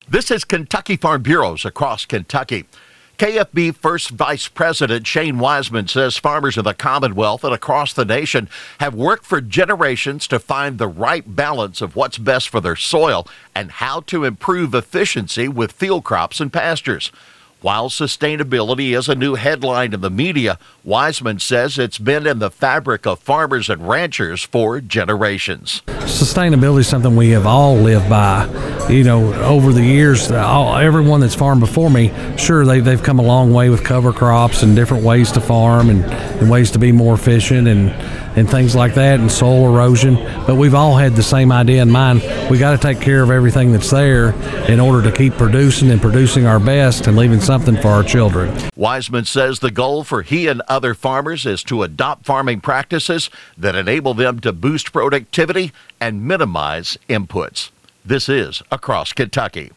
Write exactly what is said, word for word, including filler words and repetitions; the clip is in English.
This is Kentucky Farm Bureaus across Kentucky. K F B First Vice President Shane Wiseman says farmers in the Commonwealth and across the nation have worked for generations to find the right balance of what's best for their soil and how to improve efficiency with field crops and pastures. While sustainability is a new headline in the media, Wiseman says it's been in the fabric of farmers and ranchers for generations. Sustainability is something we have all lived by. You know, over the years, all, everyone that's farmed before me, sure, they, they've come a long way with cover crops and different ways to farm and, and ways to be more efficient and, and things like that, and soil erosion. But we've all had the same idea in mind. We got to take care of everything that's there in order to keep producing and producing our best and leaving something for our children. Wiseman says the goal for he and other farmers is to adopt farming practices that enable them to boost productivity and minimize inputs. This is Across Kentucky.